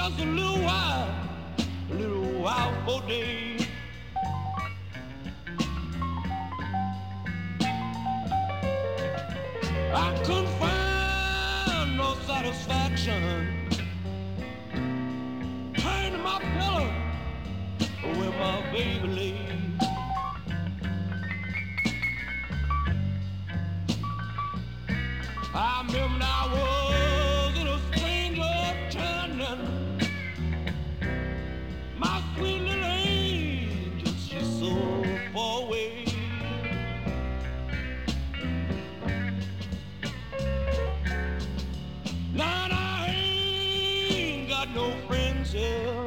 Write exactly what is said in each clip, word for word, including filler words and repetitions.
just a little while, a little while for day. I couldn't find no satisfaction. Turn my pillow where my baby lay. I remember I was in a stranger turning. My sweet little angel, she's so far away. Now I ain't got no friends here.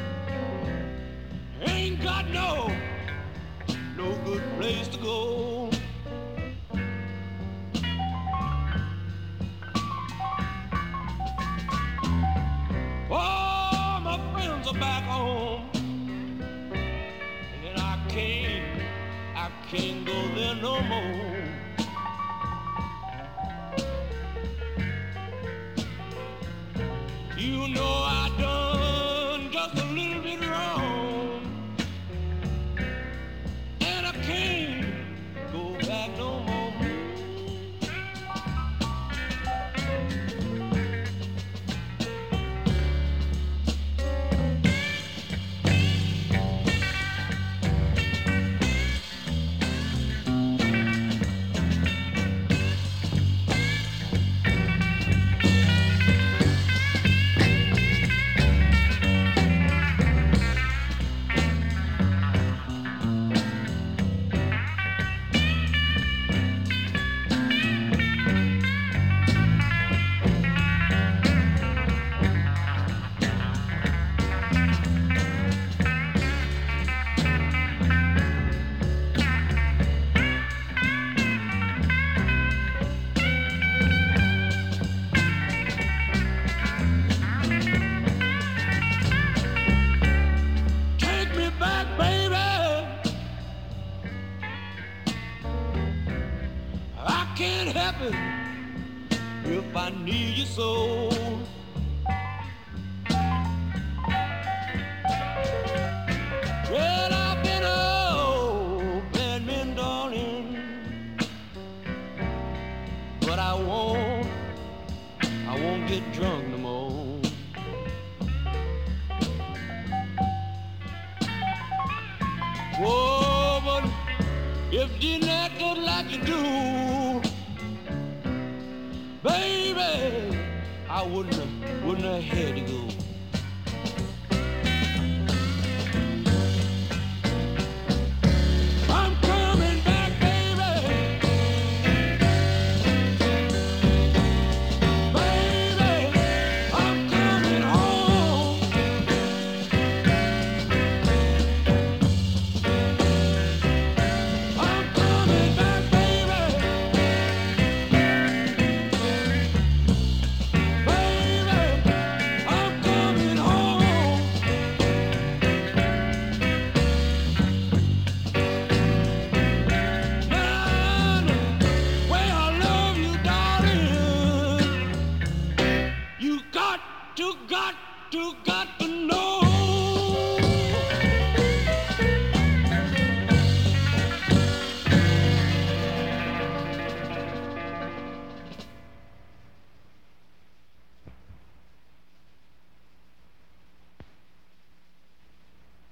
Ain't got no, no good place to go. Oh, my friends are back home, and I can't, I can't go there no more. You know I done just a little bit wrong, and I can't go back no more. Can't help it if I need you so. Well, I've been a bad man, darling, but I won't, I won't get drunk no more. Whoa, but if you act like you do, baby, I wouldn't have, wouldn't have had to go.